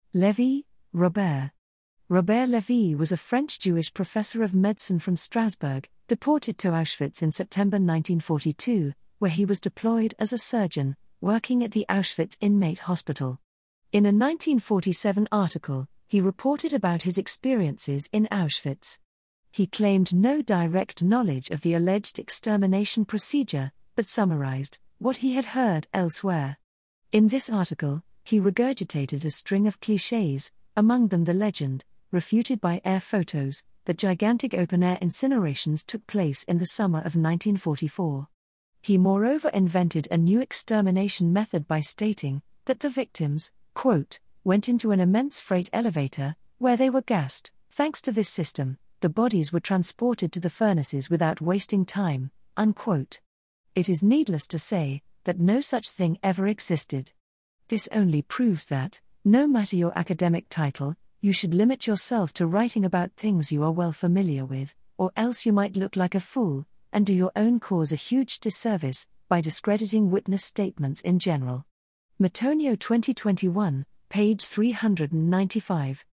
Lévy, Robert. Robert Lévy was a French Jewish professor of medicine from Strasbourg, deported to Auschwitz in September 1942, where he was deployed as a surgeon, working at the Auschwitz inmate hospital. In a 1947 article, he reported about his experiences in Auschwitz. He claimed no direct knowledge of the alleged extermination procedure, but summarized what he had heard elsewhere. In this article, he regurgitated a string of clichés, among them the legend, refuted by air photos, that gigantic open-air incinerations took place in the summer of 1944. He moreover invented a new extermination method by stating that the victims, quote, went into an immense freight elevator, where they were gassed. Thanks to this system, the bodies were transported to the furnaces without wasting time, unquote. It is needless to say that no such thing ever existed. This only proves that, no matter your academic title, you should limit yourself to writing about things you are well familiar with, or else you might look like a fool, and do your own cause a huge disservice, by discrediting witness statements in general. Matonio 2021, page 395.